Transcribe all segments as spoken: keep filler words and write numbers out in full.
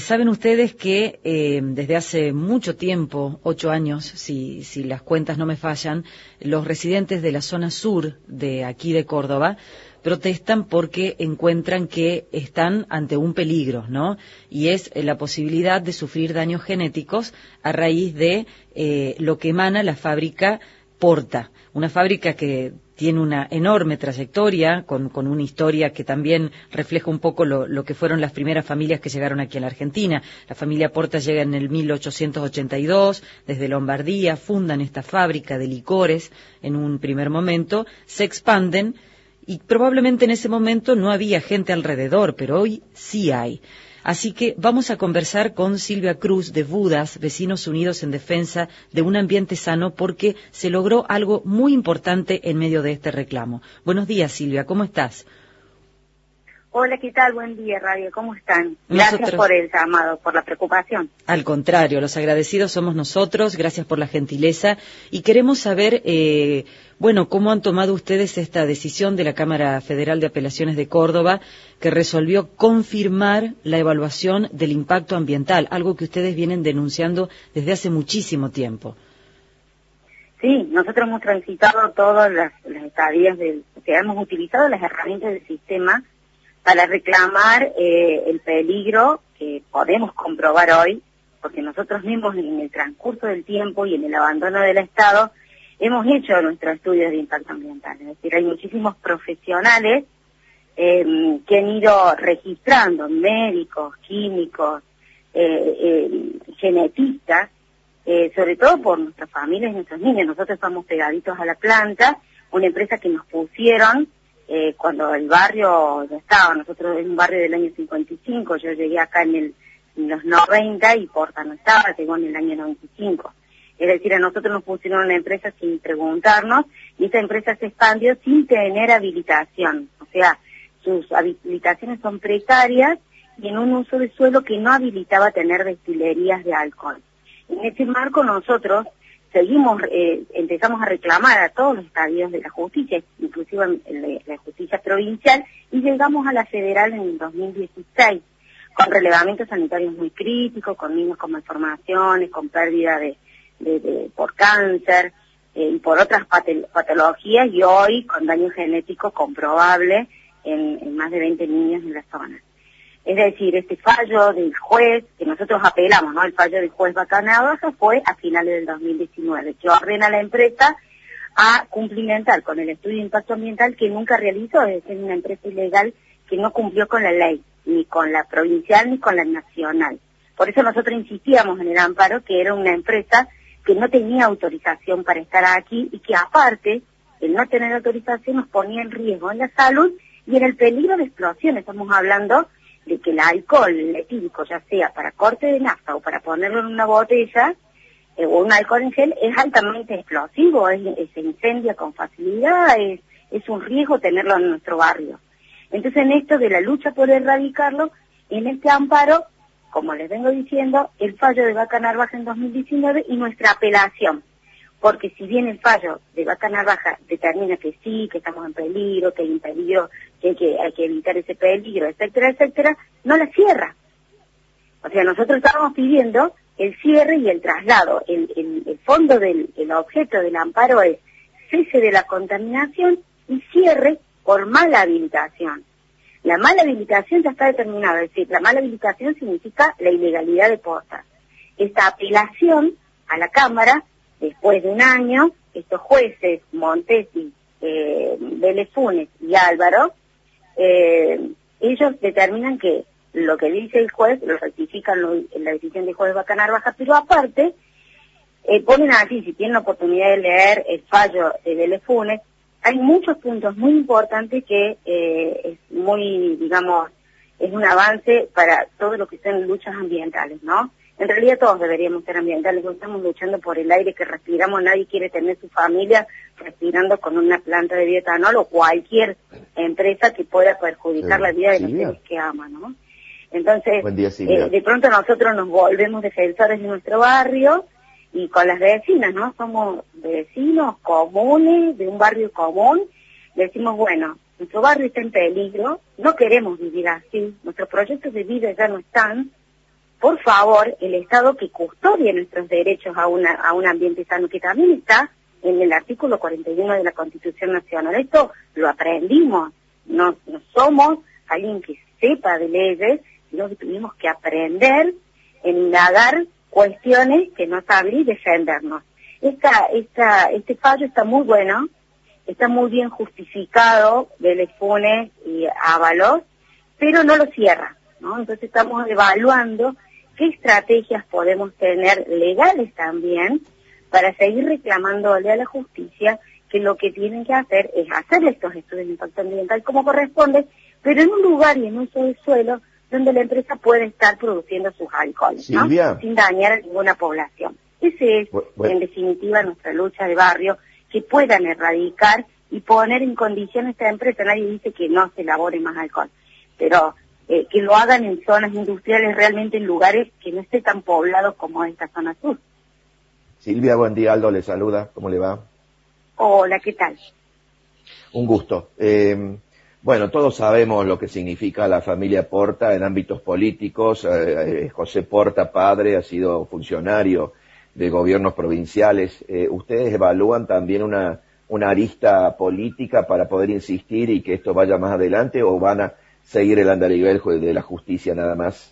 saben ustedes que eh, desde hace mucho tiempo, ocho años, si, si las cuentas no me fallan, los residentes de la zona sur de aquí de Córdoba protestan porque encuentran que están ante un peligro, ¿no? Y es la posibilidad de sufrir daños genéticos a raíz de eh, lo que emana la fábrica Porta, una fábrica que tiene una enorme trayectoria, con, con una historia que también refleja un poco lo, lo que fueron las primeras familias que llegaron aquí a la Argentina. La familia Porta llega en el mil ochocientos ochenta y dos, desde Lombardía, fundan esta fábrica de licores en un primer momento, se expanden, y probablemente en ese momento no había gente alrededor, pero hoy sí hay. Así que vamos a conversar con Silvia Cruz de Budas, Vecinos Unidos en Defensa de un Ambiente Sano, porque se logró algo muy importante en medio de este reclamo. Buenos días, Silvia, ¿cómo estás? Hola, ¿qué tal? Buen día, Radio. ¿Cómo están? Gracias nosotros... por el llamado, por la preocupación. Al contrario, los agradecidos somos nosotros, gracias por la gentileza. Y queremos saber, eh, bueno, cómo han tomado ustedes esta decisión de la Cámara Federal de Apelaciones de Córdoba, que resolvió confirmar la evaluación del impacto ambiental, algo que ustedes vienen denunciando desde hace muchísimo tiempo. Sí, nosotros hemos transitado todas las, las estadías, del, o sea, hemos utilizado las herramientas del sistema para reclamar eh, el peligro que podemos comprobar hoy, porque nosotros mismos en el transcurso del tiempo y en el abandono del Estado hemos hecho nuestros estudios de impacto ambiental. Es decir, hay muchísimos profesionales eh, que han ido registrando, médicos, químicos, eh, eh, genetistas, eh, sobre todo por nuestras familias y nuestros niños. Nosotros estamos pegaditos a la planta, una empresa que nos pusieron Eh, cuando el barrio ya estaba, nosotros en un barrio del año cincuenta y cinco, yo llegué acá en, el, en los noventa y Porta no estaba, llegó en el año noventa y cinco. Es decir, a nosotros nos pusieron una empresa sin preguntarnos y esa empresa se expandió sin tener habilitación. O sea, sus habilitaciones son precarias y en un uso de suelo que no habilitaba tener destilerías de alcohol. En ese marco nosotros seguimos, eh, empezamos a reclamar a todos los estadios de la justicia, inclusive la, la justicia provincial, y llegamos a la federal en el dos mil dieciséis, con relevamientos sanitarios muy críticos, con niños con malformaciones, con pérdida de, de, de por cáncer, eh, y por otras patologías, y hoy con daño genético comprobable en, en más de veinte niños en la zona. Es decir, este fallo del juez, que nosotros apelamos, ¿no? El fallo del juez Bacanarvaja fue a finales del dos mil diecinueve, que ordena a la empresa a cumplimentar con el estudio de impacto ambiental que nunca realizó, es decir, una empresa ilegal que no cumplió con la ley, ni con la provincial ni con la nacional. Por eso nosotros insistíamos en el amparo que era una empresa que no tenía autorización para estar aquí y que aparte, el no tener autorización nos ponía en riesgo en la salud y en el peligro de explosión. Estamos hablando de que el alcohol el etílico, ya sea para corte de nafta o para ponerlo en una botella, eh, o un alcohol en gel, es altamente explosivo, es, es, se incendia con facilidad, es, es un riesgo tenerlo en nuestro barrio. Entonces, en esto de la lucha por erradicarlo, en este amparo, como les vengo diciendo, el fallo de Bacanarvaja en dos mil diecinueve y nuestra apelación. Porque si bien el fallo de Bacanarvaja determina que sí, que estamos en peligro, que hay un peligro, que hay que, hay que evitar ese peligro, etcétera, etcétera, no la cierra. O sea, nosotros estábamos pidiendo el cierre y el traslado. El, el, el fondo del el objeto del amparo es cese de la contaminación y cierre por mala habilitación. La mala habilitación ya está determinada, es decir, la mala habilitación significa la ilegalidad de Porta. Esta apelación a la Cámara, después de un año, estos jueces, Montesi, eh, Vélez Funes y Álvaro, eh, ellos determinan que lo que dice el juez, lo rectifican lo, en la decisión del juez Bacanarvaja, pero aparte, eh, ponen así, si tienen la oportunidad de leer el fallo de Vélez Funes, hay muchos puntos muy importantes que eh, es muy, digamos, es un avance para todo lo que son luchas ambientales, ¿no? En realidad todos deberíamos ser ambientales, estamos luchando por el aire que respiramos, nadie quiere tener su familia respirando con una planta de bioetanol o cualquier empresa que pueda perjudicar sí, la vida de los seres que aman, ¿no? Entonces, día, eh, de pronto nosotros nos volvemos defensores de nuestro barrio y con las vecinas, ¿no? Somos vecinos comunes, de un barrio común, decimos, bueno, nuestro barrio está en peligro, no queremos vivir así, nuestros proyectos de vida ya no están. por favor, el Estado que custodia nuestros derechos a, una, a un ambiente sano, que también está en el artículo cuarenta y uno de la Constitución Nacional. Esto lo aprendimos, no, no somos alguien que sepa de leyes, sino que tuvimos que aprender, indagar cuestiones que no sabía y defendernos. Esta, esta, este fallo está muy bueno, está muy bien justificado de Funes y Ábalos, pero no lo cierra, ¿no? Entonces estamos evaluando qué estrategias podemos tener legales también para seguir reclamándole a la justicia que lo que tienen que hacer es hacer estos estudios de impacto ambiental como corresponde, pero en un lugar y en uso del suelo donde la empresa puede estar produciendo sus alcoholes, ¿no? Sin dañar a ninguna población. Ese es, bueno, en definitiva, nuestra lucha de barrio, que puedan erradicar y poner en condiciones a esta empresa. Nadie dice que no se elabore más alcohol, pero eh, que lo hagan en zonas industriales, realmente en lugares que no estén tan poblados como esta zona sur. Silvia, buen día, Aldo le saluda, ¿cómo le va? Hola, ¿qué tal? Un gusto. Eh, bueno, todos sabemos lo que significa la familia Porta en ámbitos políticos. Eh, José Porta, padre, ha sido funcionario de gobiernos provinciales. Eh, ¿Ustedes evalúan también una, una arista política para poder insistir y que esto vaya más adelante, o van a seguir el andarivel de la justicia nada más?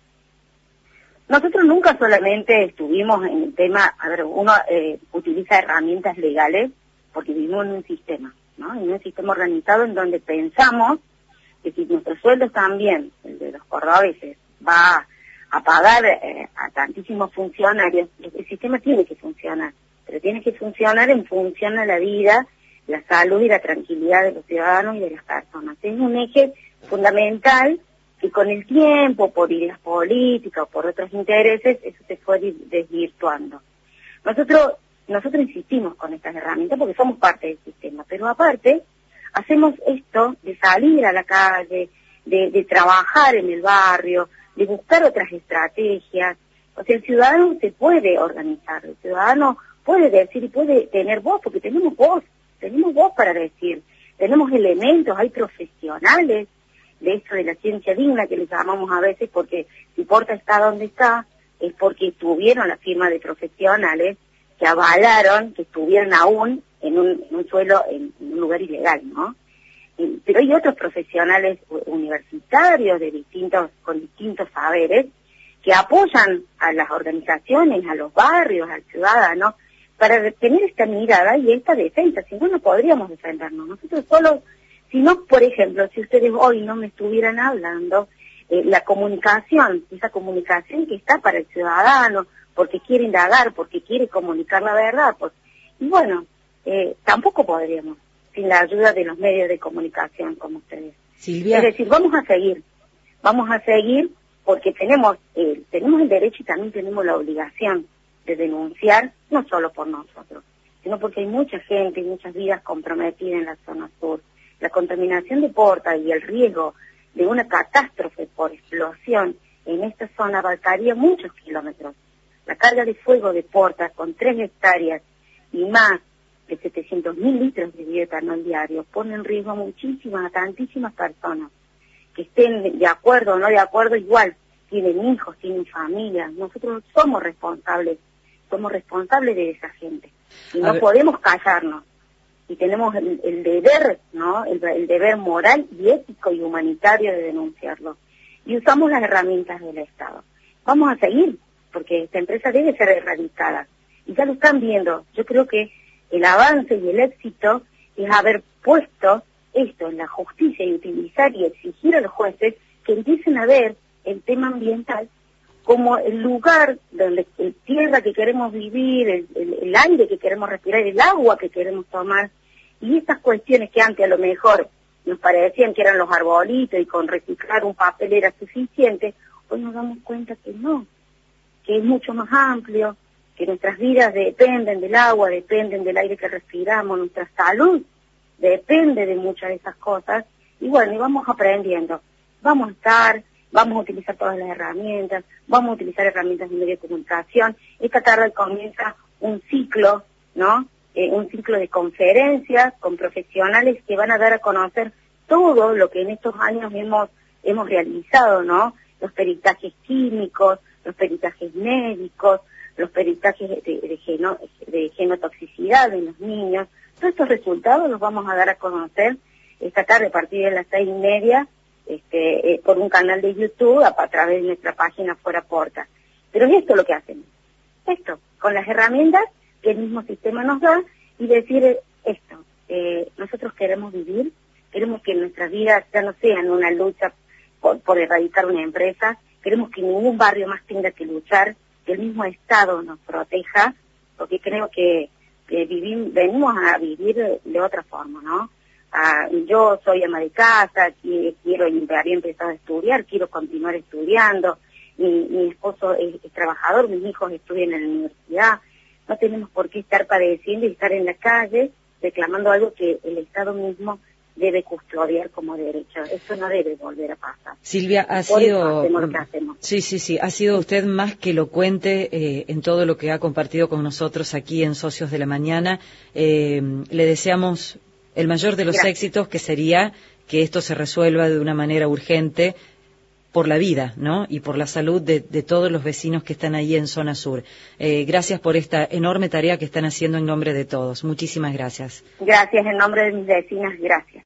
Nosotros nunca solamente estuvimos en el tema, a ver, uno eh, utiliza herramientas legales porque vivimos en un sistema, ¿no? En un sistema organizado en donde pensamos que si nuestros sueldos también, el de los cordobeses, va a pagar eh, a tantísimos funcionarios, el sistema tiene que funcionar, pero tiene que funcionar en función a la vida, la salud y la tranquilidad de los ciudadanos y de las personas. Es un eje fundamental que con el tiempo, por ideas políticas o por otros intereses, eso se fue desvirtuando. Nosotros nosotros insistimos con estas herramientas porque somos parte del sistema, pero aparte hacemos esto de salir a la calle, de, de trabajar en el barrio, de buscar otras estrategias. O sea, el ciudadano se puede organizar, el ciudadano puede decir y puede tener voz, porque tenemos voz, tenemos voz para decir, tenemos elementos, hay profesionales de esto de la ciencia digna que les llamamos a veces, porque si Porta está donde está, es porque tuvieron la firma de profesionales que avalaron que estuvieran aún en un, en un suelo, en, en un lugar ilegal, ¿no? Y, pero hay otros profesionales universitarios de distintos, con distintos saberes, que apoyan a las organizaciones, a los barrios, al ciudadano, para tener esta mirada y esta defensa. Si no, no podríamos defendernos. Nosotros solo, si no, por ejemplo, si ustedes hoy no me estuvieran hablando, eh, la comunicación, esa comunicación que está para el ciudadano, porque quiere indagar, porque quiere comunicar la verdad, pues, y bueno, eh, tampoco podríamos, sin la ayuda de los medios de comunicación como ustedes. Silvia. Es decir, vamos a seguir, vamos a seguir porque tenemos, eh, tenemos el derecho y también tenemos la obligación de denunciar, no solo por nosotros, sino porque hay mucha gente y muchas vidas comprometidas en la zona sur. La contaminación de Porta y el riesgo de una catástrofe por explosión en esta zona abarcaría muchos kilómetros. La carga de fuego de Porta, con tres hectáreas y más de setecientos mil litros de bioetanol diario, pone en riesgo a muchísimas, a tantísimas personas que estén de acuerdo o no de acuerdo, igual tienen hijos, tienen familia. Nosotros somos responsables, somos responsables de esa gente y no podemos callarnos. Y tenemos el, el deber, ¿no? El, el deber moral y ético y humanitario de denunciarlo. Y usamos las herramientas del Estado. Vamos a seguir, porque esta empresa debe ser erradicada. Y ya lo están viendo. Yo creo que el avance y el éxito es haber puesto esto en la justicia y utilizar y exigir a los jueces que empiecen a ver el tema ambiental como el lugar donde el tierra que queremos vivir, el, el, el aire que queremos respirar, el agua que queremos tomar, y estas cuestiones que antes a lo mejor nos parecían que eran los arbolitos y con reciclar un papel era suficiente, hoy nos damos cuenta que no, que es mucho más amplio, que nuestras vidas dependen del agua, dependen del aire que respiramos, nuestra salud depende de muchas de esas cosas, y bueno, y vamos aprendiendo, vamos a estar, vamos a utilizar todas las herramientas, vamos a utilizar herramientas de medio de comunicación. Esta tarde comienza un ciclo, ¿no? Eh, un ciclo de conferencias con profesionales que van a dar a conocer todo lo que en estos años hemos hemos realizado, ¿no? Los peritajes químicos, los peritajes médicos, los peritajes de, de, geno, de genotoxicidad de los niños. Todos estos resultados los vamos a dar a conocer esta tarde a partir de las seis y media este, eh, por un canal de YouTube a, a través de nuestra página Fuera Porta. Pero es esto lo que hacemos, esto, con las herramientas que el mismo sistema nos da y decir esto, eh, nosotros queremos vivir, queremos que nuestras vidas ya no sean una lucha por, por erradicar una empresa, queremos que ningún barrio más tenga que luchar, que el mismo Estado nos proteja, porque creo que, que vivim, venimos a vivir de, de otra forma, ¿no? Ah, yo soy ama de casa, quiero, había empezado a estudiar, quiero continuar estudiando, mi, mi esposo es, es trabajador, mis hijos estudian en la universidad, no tenemos por qué estar padeciendo y estar en la calle reclamando algo que el Estado mismo debe custodiar como derecho. Eso no debe volver a pasar. Silvia, ha por sido... eso hacemos lo que hacemos. Sí, sí, sí. Ha sido usted más que elocuente eh, en todo lo que ha compartido con nosotros aquí en Socios de la Mañana. Eh, le deseamos el mayor de los Gracias. éxitos, que sería que esto se resuelva de una manera urgente por la vida, ¿no? Y por la salud de, de todos los vecinos que están ahí en Zona Sur. Eh, gracias por esta enorme tarea que están haciendo en nombre de todos. Muchísimas gracias. Gracias en nombre de mis vecinas, gracias.